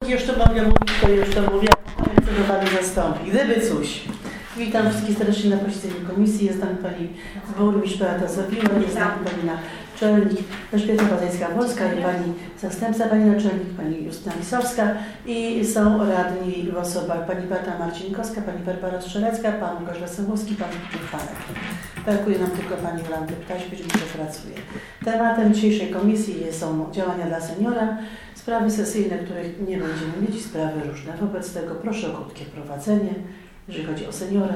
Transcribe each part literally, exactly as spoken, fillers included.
jeszcze mogę mówić, to już to mówię, chcę do Pani zastąpić. Gdyby coś. Witam wszystkich serdecznie na posiedzeniu komisji. Jest tam Pani burmistrz Beata Sowiła, jest tam Pani naczelnik Elżbieta Wadajska-Wolska i Pani zastępca Pani naczelnik, Pani Justyna Lisowska i są radni w osobach Pani Beata Marcinkowska, Pani Barbara Strzelecka, Pan Łukasz Wesołowski, Pan Panek. Brakuje nam tylko Pani Jolanty Ptaśpicz, gdzie pracuje. Tematem dzisiejszej komisji są działania dla seniora, sprawy sesyjne, których nie będziemy mieć i sprawy różne. Wobec tego proszę o krótkie prowadzenie, jeżeli chodzi o seniora.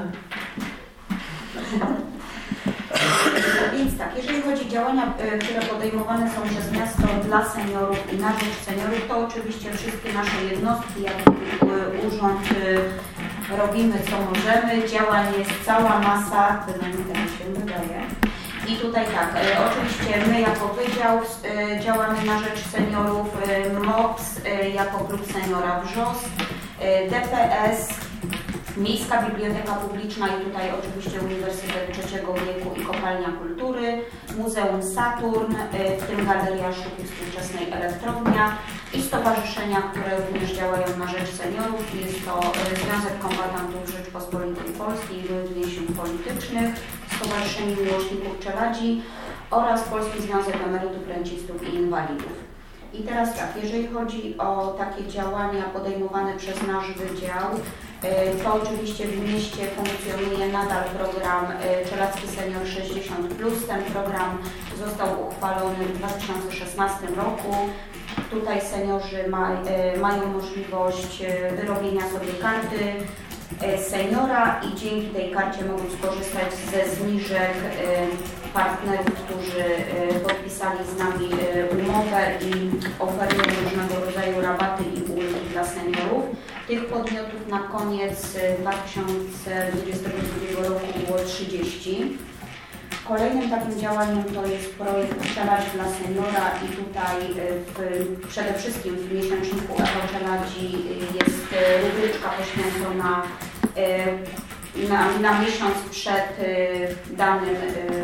Więc tak, jeżeli chodzi o działania, które podejmowane są przez miasto dla seniorów i na rzecz seniorów, to oczywiście wszystkie nasze jednostki, jak urząd, robimy co możemy. Działań jest cała masa, przynajmniej tak się wydaje. I tutaj tak, oczywiście my jako wydział działamy na rzecz seniorów, M O P S jako klub seniora Wrzos, D P S, Miejska Biblioteka Publiczna i tutaj oczywiście Uniwersytet Trzeciego Wieku i Kopalnia Kultury, Muzeum Saturn, w tym Galeria Sztuki Współczesnej Elektrownia i stowarzyszenia, które również działają na rzecz seniorów. Jest to Związek Kombatantów Rzeczypospolitej Polskiej i Byłych Więźniów Politycznych, Stowarzyszenie Miłośników Czeladzi oraz Polski Związek Emerytów, Rencistów i Inwalidów. I teraz tak, jeżeli chodzi o takie działania podejmowane przez nasz wydział, to oczywiście w mieście funkcjonuje nadal program Czelacki Senior sześćdziesiąt plus. Ten program został uchwalony w dwa tysiące szesnastym roku. Tutaj seniorzy ma, mają możliwość wyrobienia sobie karty seniora i dzięki tej karcie mogą skorzystać ze zniżek partnerów, którzy podpisali z nami umowę i oferują różnego rodzaju rabaty i ulgi dla seniorów. Tych podmiotów na koniec dwa tysiące dwudziestego drugiego roku było trzydzieści. Kolejnym takim działaniem to jest projekt Czeladź dla seniora i tutaj w, przede wszystkim w miesięczniku Echo Czeladzi jest rubryczka poświęcona na, na miesiąc przed danym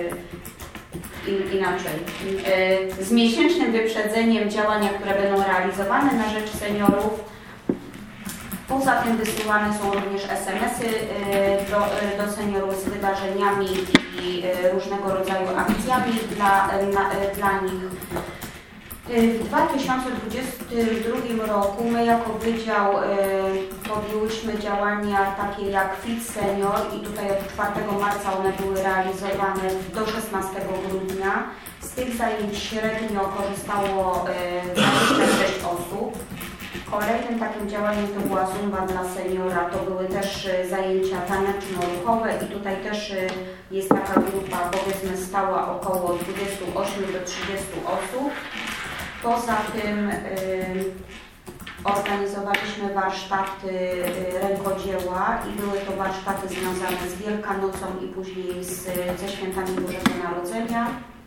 inaczej. Z miesięcznym wyprzedzeniem działania, które będą realizowane na rzecz seniorów. Poza tym wysyłane są również es em esy do, do seniorów z wydarzeniami i różnego rodzaju akcjami dla, na, dla nich. W dwa tysiące dwudziestym drugim roku my jako wydział podjęłyśmy działania takie jak Fit Senior i tutaj od czwartego marca one były realizowane do szesnastego grudnia. Z tych zajęć średnio korzystało dwadzieścia sześć osób. Kolejnym takim działaniem to była Zumba dla seniora, to były też zajęcia taneczno-ruchowe i tutaj też jest taka grupa, powiedzmy stała, około dwudziestu ośmiu do trzydziestu osób. Poza tym y, organizowaliśmy warsztaty rękodzieła i były to warsztaty związane z Wielkanocą i później z, ze świętami Bożego Narodzenia.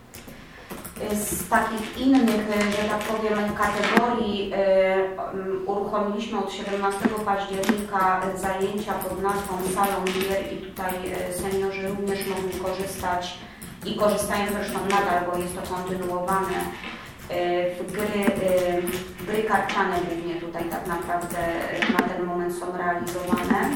Z takich innych, że tak powiem, kategorii y, uruchomiliśmy od siedemnastego października zajęcia pod nazwą Salon Gier i tutaj seniorzy również mogli korzystać i korzystają zresztą nadal, bo jest to kontynuowane w gry, y, gry karciane głównie tutaj tak naprawdę na ten moment są realizowane.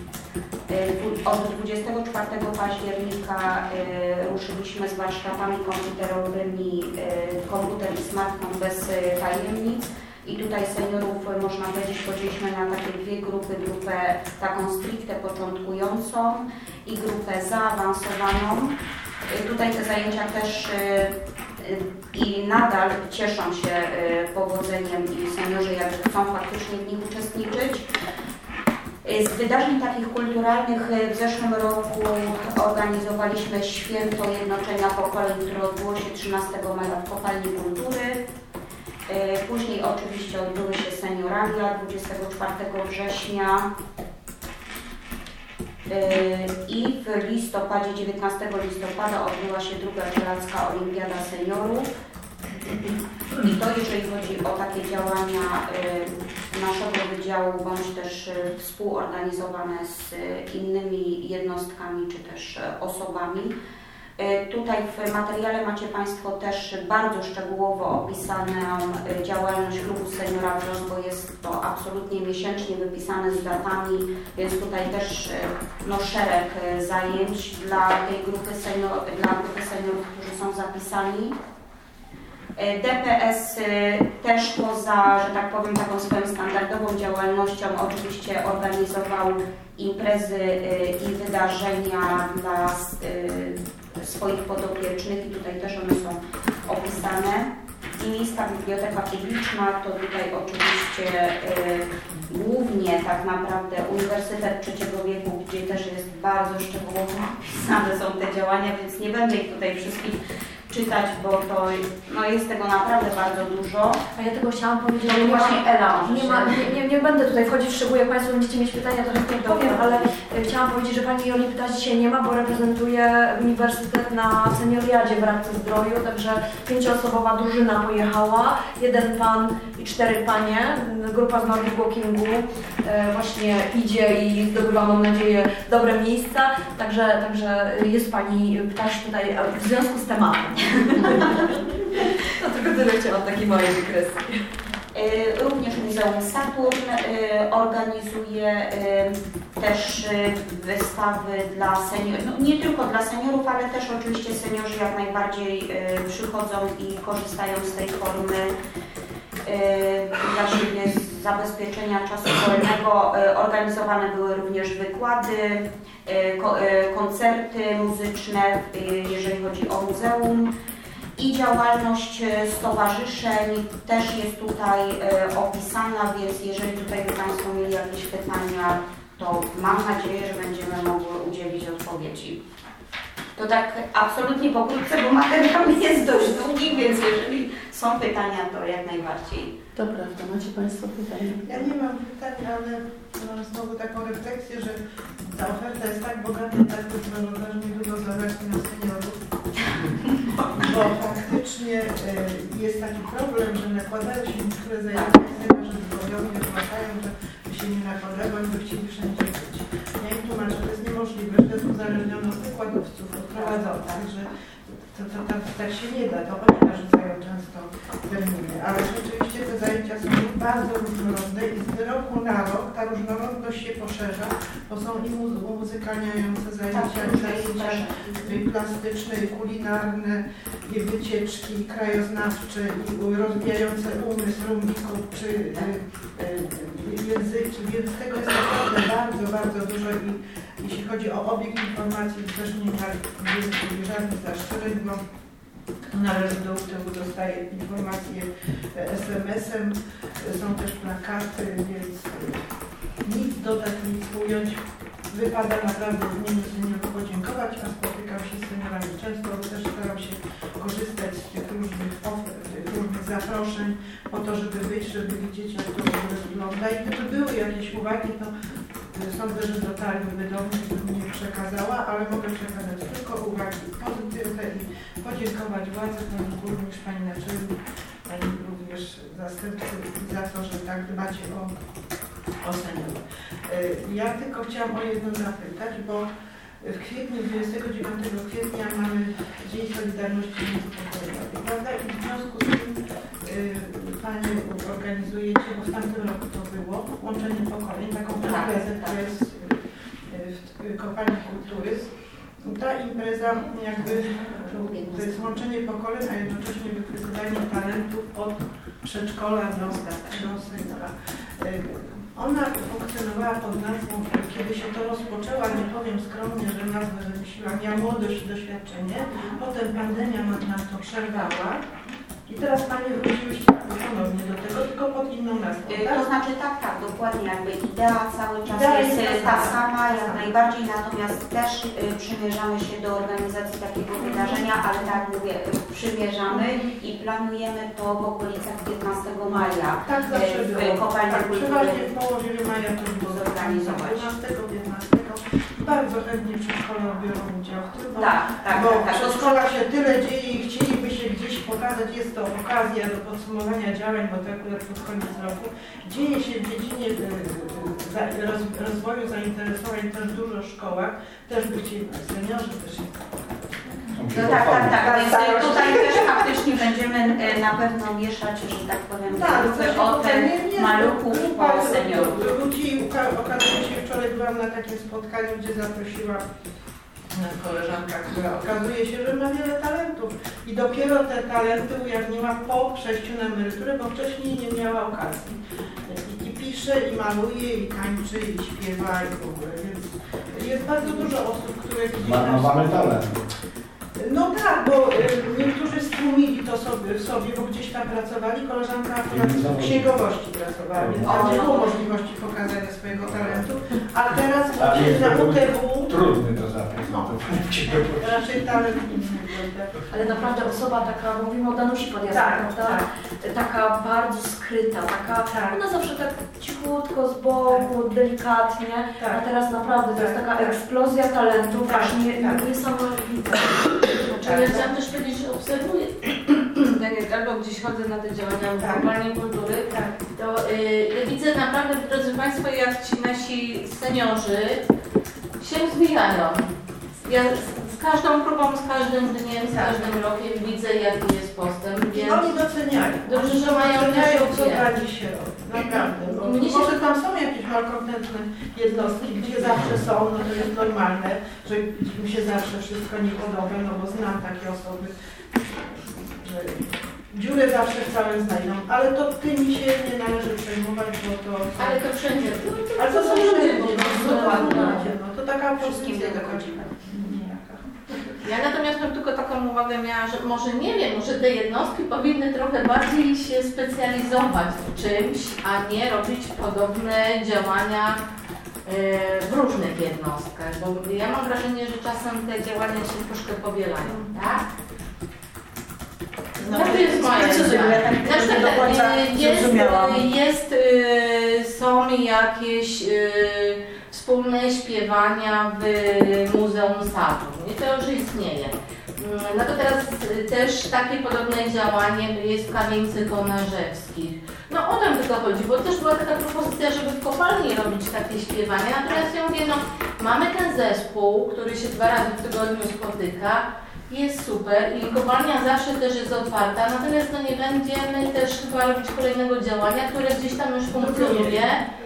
Od dwudziestego czwartego października y, ruszyliśmy z warsztatami komputerowymi y, komputer i smartfon bez y, tajemnic i tutaj seniorów, można powiedzieć, podzieliliśmy na takie dwie grupy, grupę taką stricte początkującą i grupę zaawansowaną. Y, tutaj te zajęcia też y, y, i nadal cieszą się y, powodzeniem i seniorzy jakby chcą faktycznie w nich uczestniczyć. Z wydarzeń takich kulturalnych w zeszłym roku organizowaliśmy Święto Jednoczenia Pokoleń, które odbyło się trzynastego maja w Kopalni Kultury. Później oczywiście odbyły się senioralia dwudziestego czwartego września i w listopadzie, dziewiętnastego listopada odbyła się druga Czelacka Olimpiada Seniorów. I to jeżeli chodzi o takie działania naszego wydziału, bądź też współorganizowane z innymi jednostkami czy też osobami. Tutaj w materiale macie Państwo też bardzo szczegółowo opisaną działalność klubu Seniora Wrząs, bo jest to absolutnie miesięcznie wypisane z datami, więc tutaj też no, szereg zajęć dla tej grupy, senior, dla grupy seniorów, którzy są zapisani. D P S też poza, że tak powiem, taką swoją standardową działalnością oczywiście organizował imprezy i wydarzenia dla swoich podopiecznych i tutaj też one są opisane. I Miejska Biblioteka Publiczna to tutaj oczywiście y, głównie tak naprawdę Uniwersytet Trzeciego Wieku, gdzie też jest bardzo szczegółowo opisane są te działania, więc nie będę ich tutaj wszystkich czytać, bo to no jest tego naprawdę bardzo dużo. A ja tego chciałam powiedzieć, że właśnie Ela nie, ma, nie, nie, nie będę tutaj wchodzić w szczegóły, jak Państwo będziecie mieć pytania, to chętnie powiem, ale chciałam powiedzieć, że Pani Joli Pytaś dzisiaj nie ma, bo reprezentuje Uniwersytet na Senioriadzie w Radce Zdroju, także pięcioosobowa drużyna pojechała, jeden pan i cztery panie, grupa z Nordic Walkingu e, właśnie idzie i zdobywa, mam nadzieję, dobre miejsca, także, także jest Pani Pytaś tutaj w związku z tematem. No tylko tyle chciałam, taki mały wykresy. Również Muzeum Saturn organizuje też wystawy dla seniorów, no nie tylko dla seniorów, ale też oczywiście seniorzy jak najbardziej przychodzą i korzystają z tej formy dla siebie z zabezpieczenia czasu wolnego. Organizowane były również wykłady, koncerty muzyczne, jeżeli chodzi o muzeum. I działalność stowarzyszeń też jest tutaj opisana, więc jeżeli tutaj by Państwo mieli jakieś pytania, to mam nadzieję, że będziemy mogły udzielić odpowiedzi. To tak absolutnie pokrótce, bo materiał jest dość długi, więc jeżeli są pytania, to jak najbardziej. To prawda, macie Państwo pytania? Ja nie mam pytań, ale mam znowu taką refleksję, że ta oferta jest tak bogata, tak różnorodna, że nie było zabrać na seniorów. Bo faktycznie y, jest taki problem, że nakładają się niektóre zajęcia, że zdrowiowi zgłaszają, że się nie nakładają, oni by chcieli wszędzie być. Ja im tłumaczę, że to jest niemożliwe, że to jest uzależnione od wykładowców, od prowadzących, że to, to, to, to tak się nie da, to oni narzucają często terminy, ale rzeczywiście te zajęcia są bardzo różnorodne i z roku na rok ta różnorodność się poszerza, bo są i umuzykalniające zajęcia, i zajęcia plastyczne, i kulinarne, i wycieczki, i krajoznawcze, i rozwijające umysł rolników, czy y, y, języki, więc tego jest naprawdę bardzo, bardzo dużo i jeśli chodzi o obieg informacji, też nie ma żadnych zastrzeżeń, bo kto należy do uczniów, dostaje informacje es em esem, są też plakaty, więc nic dodać, nic ująć. Wypada naprawdę w imieniu seniorów podziękować, a spotykam się z seniorami często, bo też staram się korzystać z tych różnych ofert, tych różnych zaproszeń po to, żeby być, żeby widzieć, jak to w ogóle wygląda. I gdyby były jakieś uwagi, to sądzę, że dotarłyby do mnie, bym nie przekazała, ale mogę przekazać tylko uwagi pozytywne i podziękować władzy, pani burmistrz, pani naczelnik, pani również zastępcy za to, że tak dbacie o, o seniorów. Ja tylko chciałam o jedno zapytać, bo w kwietniu, dwudziestego dziewiątego kwietnia mamy Dzień Solidarności Międzypokoleniowej, prawda? I w związku z tym y, Panie organizujecie, bo w tamtym roku to było, łączenie pokoleń, taką imprezę, która jest w Kopalni Kultury. Ta impreza jakby to jest łączenie pokoleń, a jednocześnie wykrytywanie talentów od przedszkola do, do seniora. Ona funkcjonowała pod nazwą, kiedy się to rozpoczęła, nie powiem skromnie, że nazwę wymyśliłam, ja młodość i doświadczenie, potem pandemia nam to przerwała i teraz Panie wróciłyście ponownie do tego, tylko pod inną nazwą, tak? To znaczy tak, tak, dokładnie, jakby idea cały czas idea jest, jest ta sama, jak najbardziej, natomiast też y, przymierzamy się do organizacji takiego wydarzenia, ale tak mówię, przymierzamy i planujemy to w okolicach piętnastego maja. Tak zawsze w było. Kopalni Tak, Kultury. przeważnie w połowie maja to było zorganizować. dwunastego, piętnastego Bardzo chętnie przedszkola biorą udział w tym, bo, tak, tak, bo tak, tak. w przedszkolach się tyle dzieje i chcieliby się gdzieś pokazać, jest to okazja do podsumowania działań, bo to akurat pod koniec roku. Dzieje się w dziedzinie rozwoju zainteresowań też dużo w szkołach, też by chcieli seniorzy, też jest No tak, tak, tak, więc tutaj też faktycznie będziemy e, na pewno mieszać, że tak powiem, Tak, grupy to od nie, nie, nie, maluchów po bardzo seniorów. Ludzi, uka- okazuje się, wczoraj byłam na takim spotkaniu, gdzie zaprosiłam koleżanka, która okazuje się, że ma wiele talentów i dopiero te talenty ujawniła po przejściu na emeryturę, bo wcześniej nie miała okazji. I, i pisze, i maluje, i tańczy, i śpiewa, i w ogóle, więc jest bardzo dużo osób, które gdzieś Ma, tam... no, mamy talent. No tak, bo y, niektórzy stłumili to sobie, w sobie, bo gdzieś tam pracowali, koleżanka akurat w księgowości pracowała, więc tam nie było możliwości pokazania swojego talentu, a teraz A uczy na jest U T W trudny to zapiąć. No. raczej talent inny. Ale naprawdę osoba taka, mówimy o Danusi Podjazd, Tak, prawda? tak. Taka bardzo skryta, taka, Tak. ona zawsze tak cichutko z boku, delikatnie, Tak. a teraz naprawdę to jest Tak, taka tak. eksplozja talentów, Tak, aż nie, tak. niesamowita. Ale chciałam też powiedzieć, że obserwuję, tak jak albo gdzieś chodzę na te działania w Tak. globalnej kultury, Tak. to y, ja widzę naprawdę, drodzy Państwo, jak ci nasi seniorzy się zwijają. Ja z, z każdą próbą, z każdym dniem, z Tak. każdym rokiem widzę, jaki jest postęp, I więc oni doceniają. Dobrze, Oni że mają doceniają, też co opinię. dla nich się robi. Naprawdę. Bo Mnie się- może tam są jakieś malkontentne jednostki, gdzie zawsze są, no to jest normalne, że im się zawsze wszystko nie podoba, no bo znam takie osoby, że dziurę zawsze w całym znajdą, ale to tymi się nie należy przejmować, bo to... ale to wszędzie. No, Ale to są ludzie po po prostu, dokładnie. no to taka Wszystkim pozycja tego taka godzimy. niejaka. Ja natomiast bym tylko taką uwagę miała, że może nie wiem, może te jednostki powinny trochę bardziej się specjalizować w czymś, a nie robić podobne działania yy, w różnych jednostkach, bo ja mam wrażenie, że czasem te działania się troszkę powielają, tak? No to jest moje zdanie. Na przykład y, jest, y, jest y, są jakieś y, wspólne śpiewania w Muzeum Sadu. I to już istnieje. Mm, No to teraz y, też takie podobne działanie jest w Kamieńcy Konarzewskich. No o tym tylko chodzi, bo też była taka propozycja, żeby w kopalni robić takie śpiewanie. Natomiast ja mówię, no mamy ten zespół, który się dwa razy w tygodniu spotyka. Jest super i kopalnia zawsze też jest otwarta, natomiast no nie będziemy też chyba robić kolejnego działania, które gdzieś tam już funkcjonuje,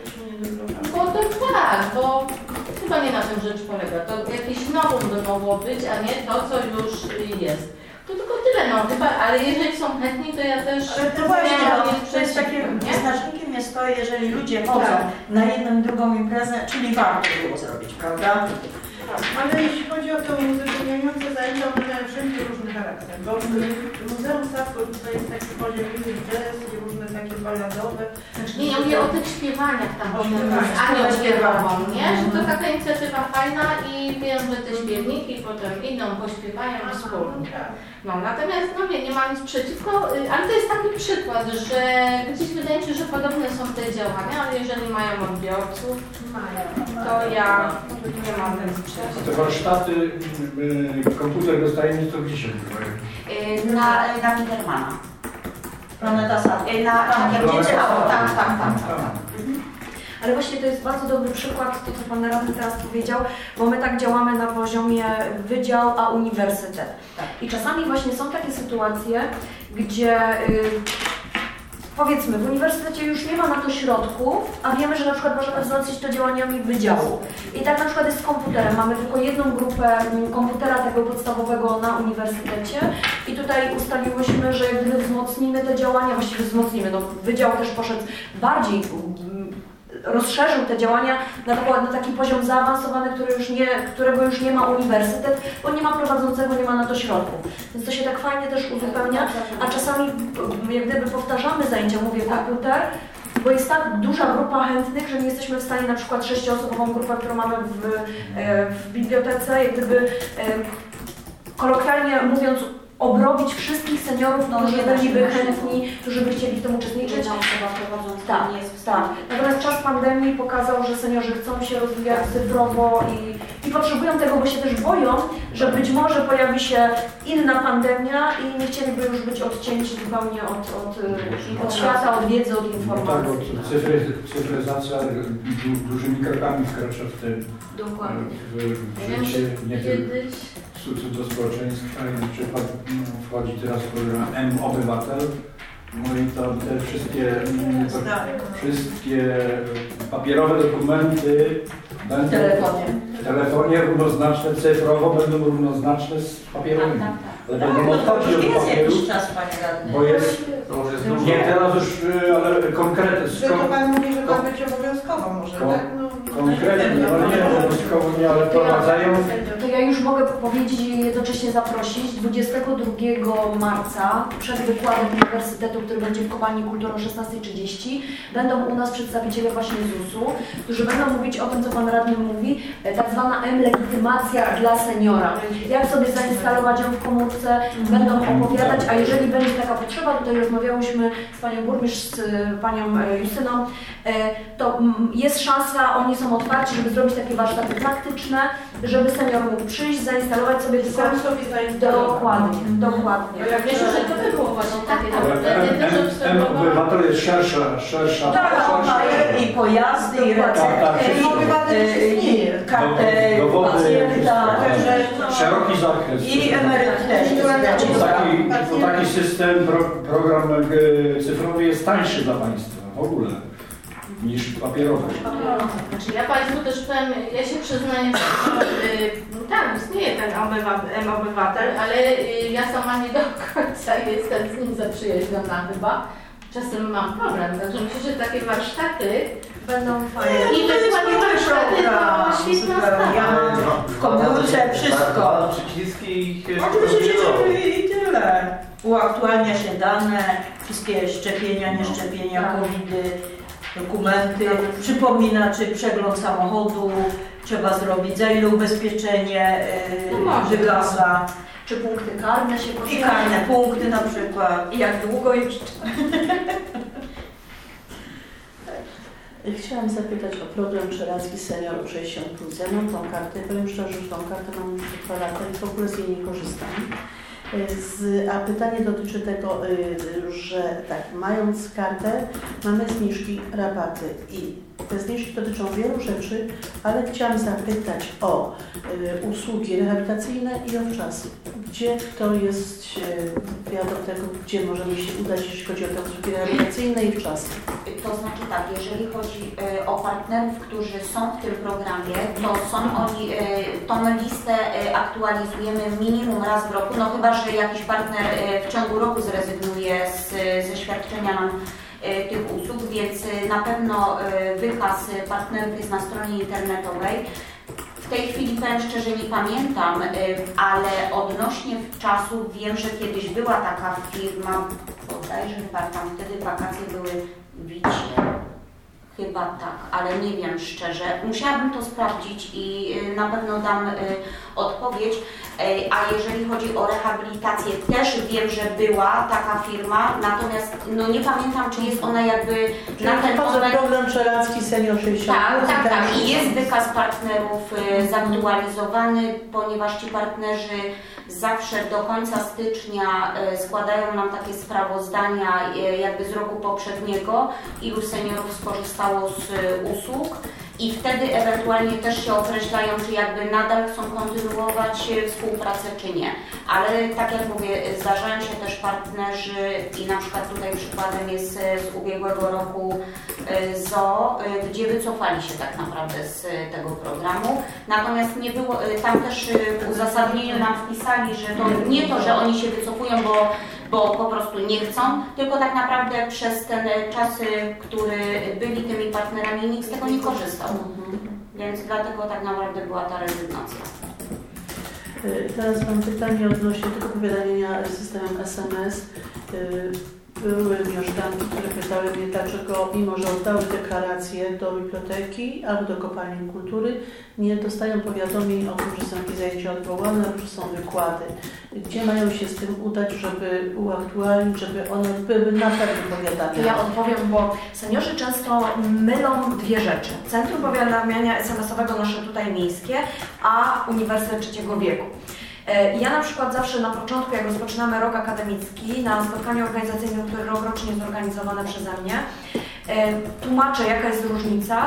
bo to tak, bo chyba nie na tym rzecz polega. To jakieś nowum by mogło być, a nie to, co już jest. To tylko tyle, no chyba, ale jeżeli są chętni, to ja też Ale to właśnie, miałam no, nic to jest przeciwko, takie, nie? znacznikiem jest to, jeżeli ludzie chodzą Tak. na jedną i drugą imprezę, czyli warto było zrobić, prawda? Ale jeśli chodzi o te uzupełniające zajęcia, one mają wszędzie różny charakter, bo w Muzeum Statku tutaj jest taki poziom jazz i różne takie balladowe. Nie, ja mówię o tych śpiewaniach tam, O o tym śpiewaniach. z Anią śpiewową, nie? Że to taka inicjatywa fajna i wiem, że te śpiewniki potem idą, pośpiewają wspólnie. No, natomiast no nie, nie mam nic przeciwko, y, ale to jest taki przykład, że gdzieś wydaje mi się, że podobne są te działania, ale jeżeli mają odbiorców, to ja nie mam nic przeciwko. Te warsztaty, y, komputer bez tajemnic, to gdzie się odbywają? Y, Na, na Biedermana. Planeta Sad. Y, Na, na Giełdzie Ciało, tak, tak, tak, tak. tak. Ale właśnie to jest bardzo dobry przykład, to co Pan Radny teraz powiedział, bo my tak działamy na poziomie wydział, a uniwersytet. I czasami właśnie są takie sytuacje, gdzie y, powiedzmy w uniwersytecie już nie ma na to środków, a wiemy, że na przykład możemy wzmocnić to działaniami wydziału. I tak na przykład jest z komputerem. Mamy tylko jedną grupę mm, komputera tego podstawowego na uniwersytecie i tutaj ustaliłyśmy, że jak gdyby wzmocnimy te działania, właściwie wzmocnimy, no wydział też poszedł bardziej mm, rozszerzył te działania na, to, na taki poziom zaawansowany, który już nie, którego już nie ma uniwersytet, bo nie ma prowadzącego, nie ma na to środków. Więc to się tak fajnie też uzupełnia, a czasami jak gdyby powtarzamy zajęcia, mówię komputer, bo jest tak duża grupa chętnych, że nie jesteśmy w stanie na przykład sześcioosobową grupę, którą mamy w, w bibliotece, jak gdyby kolokwialnie mówiąc, obrobić wszystkich seniorów, No, którzy nie da się, byliby nie da się. chętni, którzy by chcieli w tym uczestniczyć. Jedna osoba prowadząca Tak, nie jest w tak. stanie. Natomiast czas pandemii pokazał, że seniorzy chcą się rozwijać cyfrowo i, i potrzebują tego, bo się też boją, że być może pojawi się inna pandemia i nie chcieliby już być odcięci zupełnie od, od, od świata, od wiedzy, od No tak, informacji. bo cyfry, cyfryzacja du, dużymi krokami wkracza w te Dokładnie. w, w Ja wiem, życie, że nie tylko kiedyś do społeczeństwa i na przykład wchodzi teraz program M-Obywatel. No i to te wszystkie, wszystkie papierowe dokumenty będą w telefonie. w telefonie równoznaczne, cyfrowo będą równoznaczne z papierowymi. Tak, tak, tak. Ale będą odchodzić od Jest papieru, jakiś czas, Panie Radny. bo jest, To już jest dużo. nie teraz już, y, ale konkretnie, Tylko Pan mówi, że ma być obowiązkowo może, Kon- tak? No, konkretnie, no nie obowiązkowo nie, ale wprowadzają. To ja już mogę powiedzieć i jednocześnie zaprosić dwudziestego drugiego marca przed wykładem Uniwersytetu, który będzie w Kopalni Kultury o szesnastej trzydzieści. Będą u nas przedstawiciele właśnie zusu, którzy będą mówić o tym, co Pan Radny mówi, tak zwana M-legitymacja dla seniora. Jak sobie zainstalować ją w komórce, będą opowiadać, a jeżeli będzie taka potrzeba, tutaj rozmawiałyśmy z Panią Burmistrz, z Panią Justyną, to jest szansa, oni są otwarci, żeby zrobić takie warsztaty praktyczne, żeby senior mógł przyjść, zainstalować sobie tylko... Sam sobie zainstalować. Dokładnie, dokładnie. Myślę, że to by było właśnie takie Ale dobre. Ja też obserwowałam. M-Obywatel jest szersza, szersza. Tak, on ma i pojazdy, i Tak, tak, recepty, wszystko. Obywatel już istnieje. i kartę Dowody, pacjenta, także no, szeroki zakres. i emeryt też. Bo taki, bo taki system, pro, program e, cyfrowy jest tańszy dla Państwa w ogóle niż papierowy. Znaczy ja Państwu też powiem, ja się przyznaję, że y, tak, istnieje ten M-Obywatel, ale y, ja sama nie do końca jestem z nim zaprzyjaźniona chyba. Czasem mam problem, także myślę, że takie warsztaty Będą fajne. i wykładnie warsztaty to świetna sprawa. W komórce wszystko. Przyciski i Oczywiście i tyle. Uaktualnia się dane, wszystkie szczepienia, nieszczepienia, covidy, dokumenty, przypomina, czy przegląd samochodu trzeba zrobić, za ile ubezpieczenie yy, wygasa, Czy punkty karne się i pojawią? karne punkty na przykład. I jak długo jeszcze? Chciałam zapytać o program Czeracki Senior sześćdziesiąt plus. Ja mam tą kartę, powiem szczerze, że tą kartę mam już dwa lata i w ogóle z jej nie korzystam. Z, a pytanie dotyczy tego, że tak, mając kartę, mamy zniżki, rabaty i te zniżki dotyczą wielu rzeczy, ale chciałam zapytać o y, usługi rehabilitacyjne i o czas. Gdzie to jest wiadomo tego, gdzie możemy się udać, jeśli chodzi o te usługi rehabilitacyjne i czas? To znaczy tak, jeżeli chodzi y, o partnerów, którzy są w tym programie, to są oni, y, tą listę y, aktualizujemy minimum raz w roku, no chyba, że jakiś partner y, w ciągu roku zrezygnuje z, ze świadczenia nam y, tych usług, więc y, na pewno y, wykaz partnerów jest na stronie internetowej. W tej chwili powiem szczerze, nie pamiętam, y, ale odnośnie czasu wiem, że kiedyś była taka firma, bodajże chyba tam wtedy wakacje były w Wicie. Chyba tak, ale nie wiem szczerze. Musiałabym to sprawdzić i y, na pewno dam y, odpowiedź. Y, a jeżeli chodzi o rehabilitację, też wiem, że była taka firma, natomiast no nie pamiętam, czy jest ona jakby Czyli na ten poza moment... program Czeracki Senior sześćdziesiąt Tak, plus. tak, tak. I jest wykaz partnerów y, zaktualizowany, ponieważ ci partnerzy zawsze do końca stycznia y, składają nam takie sprawozdania y, jakby z roku poprzedniego, ilu seniorów skorzystało z y, usług. I wtedy ewentualnie też się określają, czy jakby nadal chcą kontynuować współpracę, czy nie. Ale tak jak mówię, zdarzają się też partnerzy i na przykład tutaj przykładem jest z ubiegłego roku Z O, gdzie wycofali się tak naprawdę z tego programu. Natomiast nie było, tam też w uzasadnieniu nam wpisali, że to nie to, że oni się wycofują, bo bo po prostu nie chcą, tylko tak naprawdę przez ten czas, który byli tymi partnerami, nikt z tego nie korzystał. Mhm. Więc dlatego tak naprawdę była ta rezygnacja. Teraz mam pytanie odnośnie tego powiadamiania systemem S M S. Były mieszkanki, które pytały mnie, dlaczego mimo, że oddały deklaracje do biblioteki albo do kopalni kultury, nie dostają powiadomień o tym, że są jakieś zajęcia odwołane lub że są wykłady. Gdzie mają się z tym udać, żeby uaktualnić, żeby one były na pewno powiadamiane? Ja odpowiem, bo seniorzy często mylą dwie rzeczy. Centrum Powiadamiania es em esowego nasze tutaj miejskie, a Uniwersytet Trzeciego Wieku. Ja na przykład zawsze na początku, jak rozpoczynamy rok akademicki, na spotkaniu organizacyjnym, które rokrocznie jest zorganizowane przeze mnie, tłumaczę, jaka jest różnica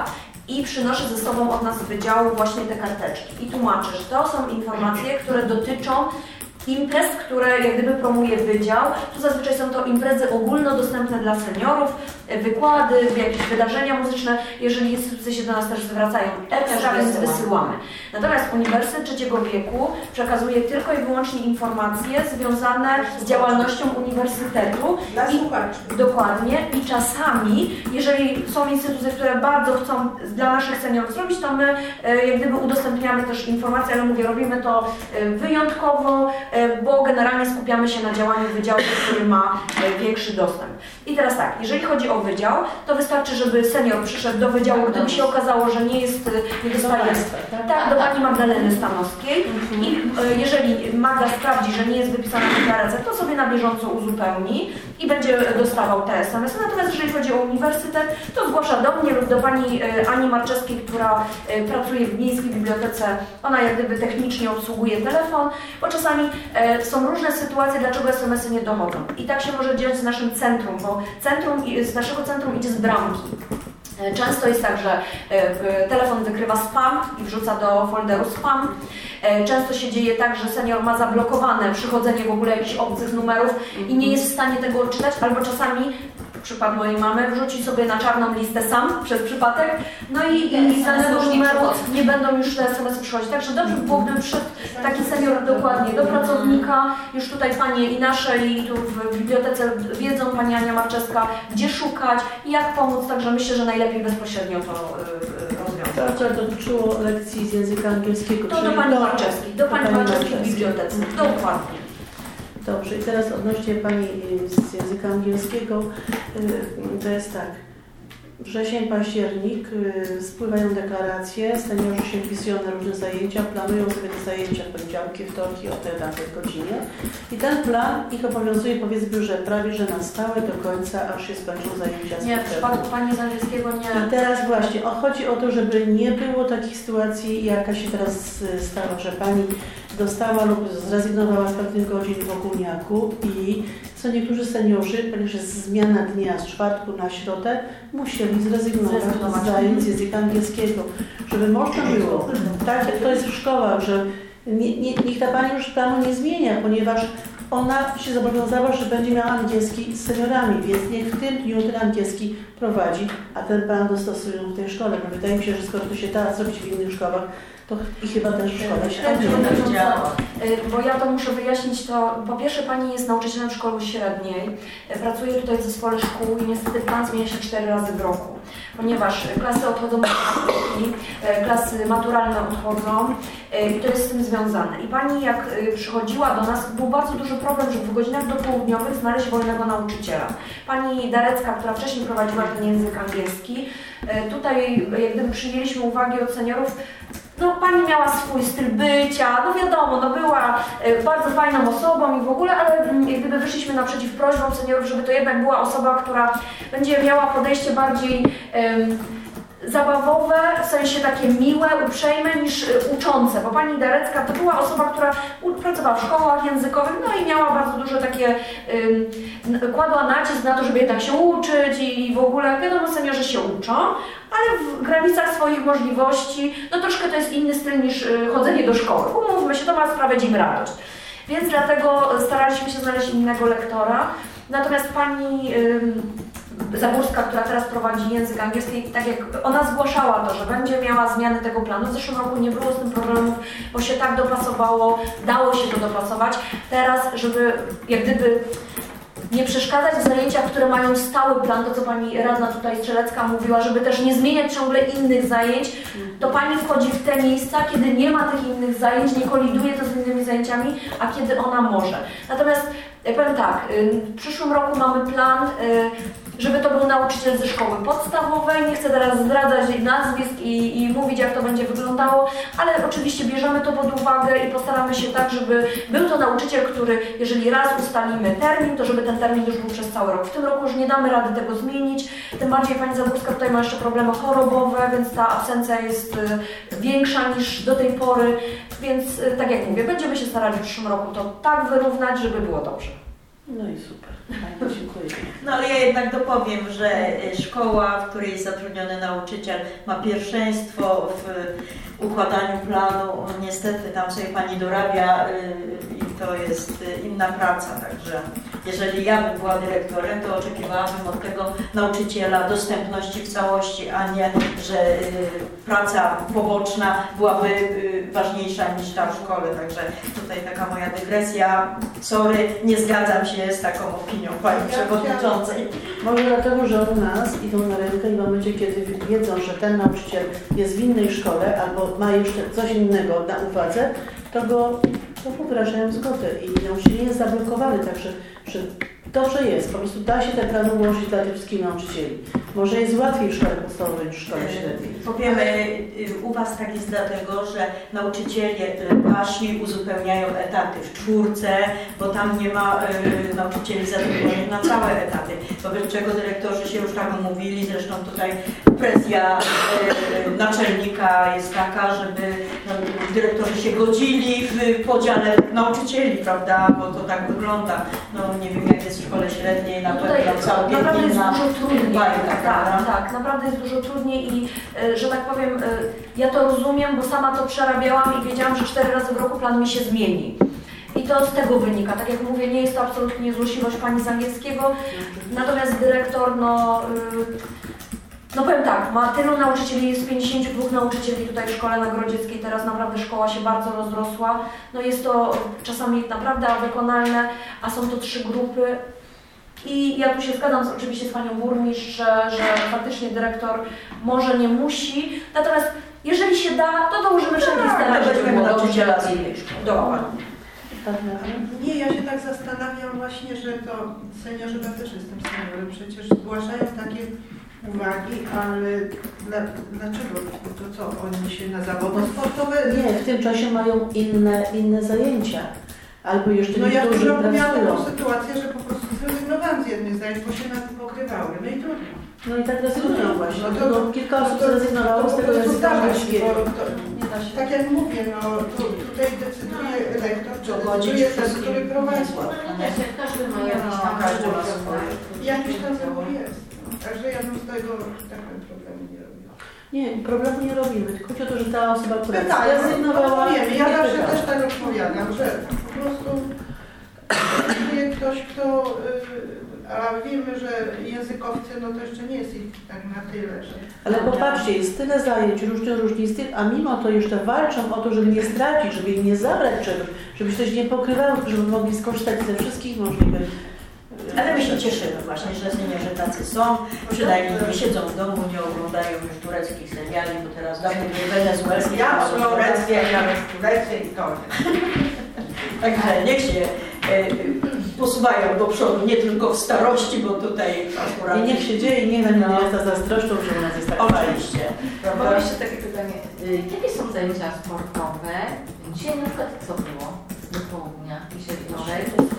i przynoszę ze sobą od nas z wydziału właśnie te karteczki i tłumaczę, że to są informacje, które dotyczą imprez, które jak gdyby promuje wydział. Tu zazwyczaj są to imprezy ogólnodostępne dla seniorów, wykłady, jakieś wydarzenia muzyczne, jeżeli instytucje się do nas też zwracają ekstra, więc wysyłamy. Natomiast Uniwersytet Trzeciego Wieku przekazuje tylko i wyłącznie informacje związane z działalnością uniwersytetu. Dla I, słuchaczy. dokładnie. I czasami, jeżeli są instytucje, które bardzo chcą dla naszych seniorów zrobić, to my jak gdyby udostępniamy też informacje, ale mówię, robimy to wyjątkowo, bo generalnie skupiamy się na działaniu wydziału, który ma większy dostęp. I teraz tak, jeżeli chodzi o wydział, to wystarczy, żeby senior przyszedł do wydziału, gdyby się okazało, że nie jest, nie dostaje, tak, do pani Magdaleny Stanowskiej i jeżeli Magda sprawdzi, że nie jest wypisana taka recepta, to sobie na bieżąco uzupełni i będzie dostawał te es em esy. Natomiast jeżeli chodzi o uniwersytet, to zgłasza do mnie lub do pani Ani Marczewskiej, która pracuje w Miejskiej Bibliotece. Ona jak gdyby technicznie obsługuje telefon, bo czasami są różne sytuacje, dlaczego es em esy nie dochodzą. I tak się może dziać z naszym centrum, bo centrum, z naszego centrum idzie z bramki. Często jest tak, że telefon wykrywa spam i wrzuca do folderu spam. Często się dzieje tak, że senior ma zablokowane przychodzenie w ogóle jakichś obcych numerów i nie jest w stanie tego odczytać, albo czasami, przykład mojej mamy, wrzuci sobie na czarną listę sam przez przypadek, no i, i z danego numeru nie będą już te es em esy przychodzić. Także dobrze by było, gdyby przyszedł taki senior dokładnie do pracownika, już tutaj panie i nasze i tu w bibliotece wiedzą, pani Ania Marczewska, gdzie szukać i jak pomóc, także myślę, że najlepiej bezpośrednio to yy, rozwiązać. To, co dotyczyło lekcji z języka angielskiego. To do pani Marczewskiej, do pani Marczewskiej w bibliotece, dokładnie. Dobrze, i teraz odnośnie pani z języka angielskiego, to jest tak. Wrzesień, październik, spływają deklaracje, seniorzy się wpisują na różne zajęcia, planują sobie te zajęcia w poniedziałki, wtorki o tej danej godzinie. I ten plan ich obowiązuje, powiedzmy, że prawie że na stałe do końca, aż się skończą zajęcia. Nie, w przypadku pani z angielskiego nie. I teraz właśnie, o, chodzi o to, żeby nie było takich sytuacji, jaka się teraz stała, że pani dostała lub zrezygnowała z pewnych godzin w ogólniaku i co niektórzy seniorzy, ponieważ jest zmiana dnia z czwartku na środę, musieli zrezygnować z zajęć z języka angielskiego, żeby można było, tak jak to jest w szkołach, że nie, nie, niech ta pani już planu nie zmienia, ponieważ ona się zobowiązała, że będzie miała angielski z seniorami, więc niech w tym dniu ten angielski prowadzi, a ten plan dostosują w tej szkole. Bo wydaje mi się, że skoro to się da zrobić w innych szkołach, to i chyba też w szkole się tak działa. Bo ja to muszę wyjaśnić, to po pierwsze pani jest nauczycielem szkoły średniej, pracuje tutaj w zespole szkół i niestety plan zmienia się cztery razy w roku, ponieważ klasy odchodzą do matematyki, klasy maturalne odchodzą i to jest z tym związane. I pani jak przychodziła do nas, był bardzo duży problem, żeby w godzinach dopołudniowych znaleźć wolnego nauczyciela. Pani Darecka, która wcześniej prowadziła ten język angielski, tutaj jak gdyby przyjęliśmy uwagi od seniorów, no pani miała swój styl bycia, no wiadomo, no była bardzo fajną osobą i w ogóle, ale jak gdyby wyszliśmy naprzeciw prośbom seniorów, żeby to jednak była osoba, która będzie miała podejście bardziej um, zabawowe, w sensie takie miłe, uprzejme niż uczące, bo pani Darecka to była osoba, która pracowała w szkołach językowych, no i miała bardzo dużo takie, um, kładła nacisk na to, żeby jednak się uczyć i w ogóle, wiadomo, seniorzy się uczą, ale w granicach swoich możliwości, no troszkę to jest inny styl niż chodzenie do szkoły. Umówmy się, to ma sprawiać im radość. Więc dlatego staraliśmy się znaleźć innego lektora. Natomiast pani ym, Zaborska, która teraz prowadzi język angielski, tak jak ona zgłaszała to, że będzie miała zmiany tego planu. W zeszłym roku nie było z tym problemów, bo się tak dopasowało, dało się to dopasować. Teraz, żeby jak gdyby nie przeszkadzać w zajęciach, które mają stały plan, to co pani radna tutaj Strzelecka mówiła, żeby też nie zmieniać ciągle innych zajęć, to pani wchodzi w te miejsca, kiedy nie ma tych innych zajęć, nie koliduje to z innymi zajęciami, a kiedy ona może. Natomiast ja powiem tak, w przyszłym roku mamy plan, żeby to był nauczyciel ze szkoły podstawowej. Nie chcę teraz zdradzać nazwisk i, i mówić, jak to będzie wyglądało, ale oczywiście bierzemy to pod uwagę i postaramy się tak, żeby był to nauczyciel, który, jeżeli raz ustalimy termin, to żeby ten termin już był przez cały rok. W tym roku już nie damy rady tego zmienić, tym bardziej pani Zaborska tutaj ma jeszcze problemy chorobowe, więc ta absencja jest większa niż do tej pory, więc tak jak mówię, będziemy się starali w przyszłym roku to tak wyrównać, żeby było dobrze. No i super. Fajnie, dziękuję. No ale ja jednak dopowiem, że szkoła, w której jest zatrudniony nauczyciel, ma pierwszeństwo w układaniu planu. Niestety tam sobie pani dorabia i to jest inna praca, także jeżeli ja bym była dyrektorem, to oczekiwałabym od tego nauczyciela dostępności w całości, a nie, że praca poboczna byłaby ważniejsza niż ta w szkole. Także tutaj taka moja dygresja. Sorry, nie zgadzam się z taką opinią pani przewodniczącej. Może dlatego, że od nas idą na rękę i w momencie, kiedy wiedzą, że ten nauczyciel jest w innej szkole albo ma jeszcze coś innego na uwadze, to go to wyrażają zgodę i nauczyciel nie jest zablokowany, także że dobrze jest, po prostu da się ten plan ułożyć dla tych wszystkich nauczycieli. Może jest łatwiej w szkole podstawowej niż w szkole średniej. Powiemy, u Was tak jest dlatego, że nauczyciele wasi uzupełniają etaty w czwórce, bo tam nie ma y, nauczycieli zatrudnionych na całe etaty. Wobec czego dyrektorzy się już tak umówili, zresztą tutaj presja y, naczelnika jest taka, żeby no, dyrektorzy się godzili w podziale nauczycieli, prawda, bo to tak wygląda. No nie wiem jak jest w szkole średniej, na pewno całkiem naprawdę jest inna dużo trudniej. bajka. Tak, tak, naprawdę jest dużo trudniej i że tak powiem, ja to rozumiem, bo sama to przerabiałam i wiedziałam, że cztery razy w roku plan mi się zmieni. I to z tego wynika. Tak jak mówię, nie jest to absolutnie złośliwość pani z angielskiego, natomiast dyrektor, no, no powiem tak, ma tylu nauczycieli, jest pięćdziesięciu dwóch nauczycieli tutaj w szkole na Grodzieckiej, teraz naprawdę szkoła się bardzo rozrosła. No jest to czasami naprawdę wykonalne, a są to trzy grupy. I ja tu się zgadzam z, oczywiście z panią burmistrz, że, że faktycznie dyrektor może nie musi, natomiast jeżeli się da, to dołożymy wszelkie starania, żeby było nauczyciela z innej szkoły. Dokładnie. Nie, ja się tak zastanawiam właśnie, że to seniorzy, ja też jestem seniorem, przecież zgłaszają takie uwagi, ale dla, dlaczego? To co, oni się na zawody sportowe? Nie, w tym czasie mają inne, inne zajęcia. Albo jeszcze no ja niektórzy miałam pracują. taką sytuację, że po prostu zrezygnowałam z jednych zajęć, bo się na tym pokrywały. No i trudno. No i tak rezygnują właśnie. No to, no, kilka osób to, zrezygnowało z tego języka angielskiego. Tak jak mówię, no tu, tutaj decyduje lektor, czy decyduje ten, który prowadzi. Każdy ma jakiś tam Każdy ma swoje. Jakiś tam zawód jest. Także ja bym z tego tak problemu nie robiła. Nie, problemu nie robimy, tylko chodzi o to, że ta osoba, która Pytają, zrezygnowała... no, wiemy, ja nie zawsze pytała. też tak odpowiadam, że po prostu jest ktoś, kto, a wiemy, że językowcy, no to jeszcze nie jest ich tak na tyle, że... Ale popatrzcie, jest tyle zajęć, różnych różnic, a mimo to jeszcze walczą o to, żeby nie stracić, żeby im nie zabrać czegoś, żeby się coś nie pokrywało, żeby mogli skorzystać ze wszystkich możliwych. Ale my się cieszymy właśnie, że seniorzy tacy są, przynajmniej nie siedzą w domu, nie oglądają już tureckich seriali, bo teraz dawno nie wenezuelskie. Ja floreckie, ja tureckie i to. Także niech się e, posuwają do przodu, nie tylko w starości, bo tutaj akurat... I niech się dzieje, niech na mnie jest zazdroszczą, że u nas jest tak Oczywiście. Mam jeszcze takie pytanie. Jakie są zajęcia sportowe? Dzisiaj na przykład co było? Do południa, dzisiaj wieczorem?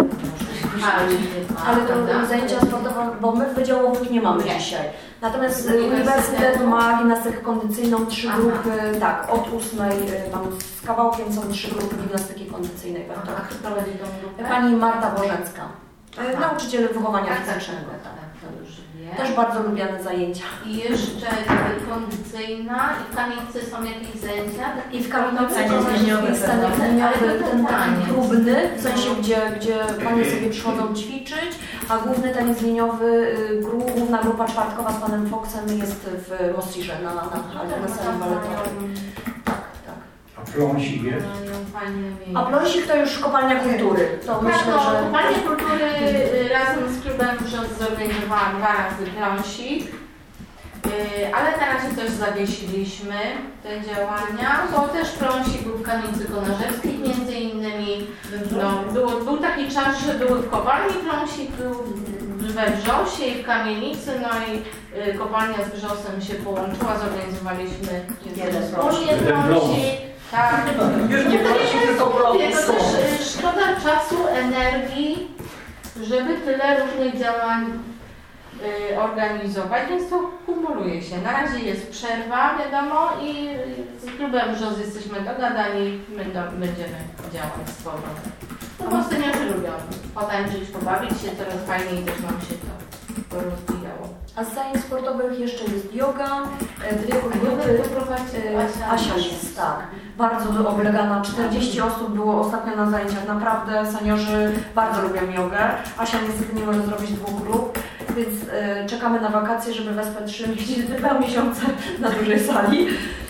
Ale to zajęcia sportowe, bo my wydziałowych nie mamy dzisiaj. Natomiast uniwersytet ma gimnastykę kondycyjną, trzy Aha. grupy, tak, od ósmej tam z kawałkiem są trzy grupy gimnastyki kondycyjnej. A kto prowadzi tą grupę? Pani Marta Bożecka, Aha. nauczyciel wychowania Tak, tak, fizycznego. tak, to już wiem. Też bardzo lubiane zajęcia. I jeszcze kondycyjna i w kamienicy są jakieś zajęcia? I w kamienicy Taniec liniowy, jest taniec liniowy, Ale ten taki taniec. próbny, w sensie gdzie, gdzie panie sobie przychodzą ćwiczyć, a główny taniec liniowy, y, gru- główna grupa czwartkowa z panem Foxem jest w Mosirze na, na, na, na sali baletowej. Tak, tak. A pląsik jest? A pląsik to już kopalnia kultury. To Tak, myślę, no, że... Kopalnia Kultury y, razem z klubem Brząz zorganizowałam dwa razy pląsik. Yy, ale na razie też zawiesiliśmy te działania, bo też pląsik był w Kamienicy Konarzewskiej, między innymi no, było, był taki czas, że były w kopalni pląsik, był we Wrzosie i w Kamienicy, no i y, kopalnia z Wrzosem się połączyła, zorganizowaliśmy Jeden wspólnie Jeden pląsik. Tak. Już nie pląsik, tylko pląsik. To też y, szkoda czasu, energii, żeby tyle różnych działań y, organizować, więc to kumuluje się. Na razie jest przerwa, wiadomo, i z klubem Wrzos jesteśmy dogadani, my do, będziemy działać z powrotem. No bo seniorzy lubią potańczyć, pobawić się, coraz fajniej też nam się to rozwijało. A z zajęć sportowych jeszcze jest yoga, e, dwie Jogę grupy. to prowadzi Asia. Asia jest, tak. Bardzo oblegana. czterdzieści osób było ostatnio na zajęciach. Naprawdę seniorzy bardzo lubią jogę. Asia niestety nie może zrobić dwóch grup, więc e, czekamy na wakacje, żeby wespać trzy dwa miesiące na dużej sali.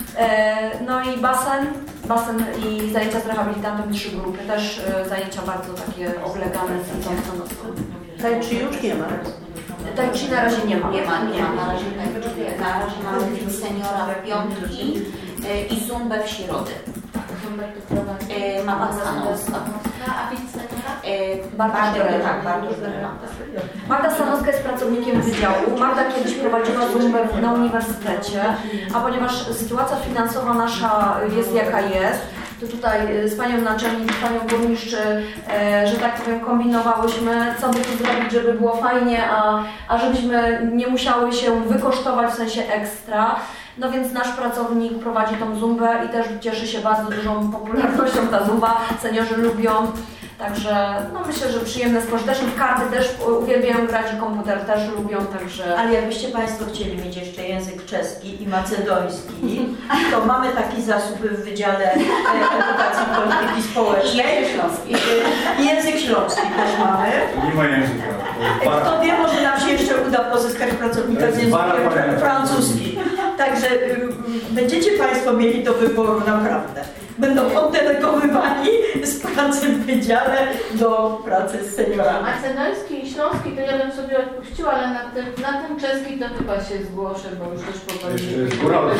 E, no i basen, basen i zajęcia z rehabilitantem, trzy grupy. Też e, zajęcia bardzo takie oblegane z tą Tai chi już nie ma. Tai chi na razie nie ma. Nie ma, nie ma. Na razie, na razie mamy seniora w piątki e, i zumbę w środę. Zumbę to prowadzi E, Mama Stanowska. a widz seniora? E, Bartosz Drela. tak, Bartosz Drela. Magda Stanowska jest pracownikiem wydziału. Magda kiedyś prowadziła zumbę na uniwersytecie, a ponieważ sytuacja finansowa nasza jest jaka jest, to tutaj z panią naczelnik, z panią burmistrz, e, że tak powiem, kombinowałyśmy, co by tu zrobić, żeby było fajnie, a, a żebyśmy nie musiały się wykosztować w sensie ekstra. No więc nasz pracownik prowadzi tą zumbę i też cieszy się bardzo dużą popularnością ta zumba. Seniorzy lubią. Także no myślę, że przyjemne spożycie. Też w karty też uwielbiają grać i komputer też lubią, także... Ale jakbyście Państwo chcieli mieć jeszcze język czeski i macedoński, to mamy taki zasób w Wydziale Edukacji i Polityki Społecznej. I język śląski. I język śląski też mamy. Nie ma języka. Kto wie, może nam się jeszcze uda pozyskać pracownika z językiem francuskim. Także y, będziecie Państwo mieli do wyboru naprawdę. Będą oddelegowywani z pracy w wydziale do pracy z seniorami. Macedoński i śląski to ja bym sobie odpuściła, ale na ten, na ten czeski to chyba się zgłoszę, bo już też Jeszcze popełnię. jest góralny.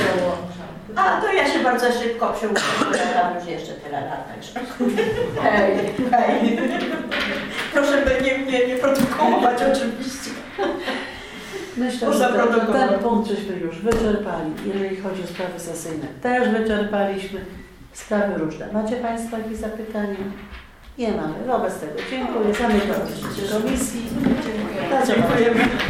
A to ja się bardzo szybko przeuczę, ja tam już jeszcze tyle lat, także. Hej. Hej. Proszę nie, nie, nie protokołować oczywiście. Myślę, że ten, ten punkt żeśmy już wyczerpali. Jeżeli chodzi o sprawy sesyjne, też wyczerpaliśmy. Sprawy różne. Macie Państwo jakieś zapytania? Nie mamy. Wobec tego dziękuję. Zamykam posiedzenie komisji. Dziękuję. Dziękujemy.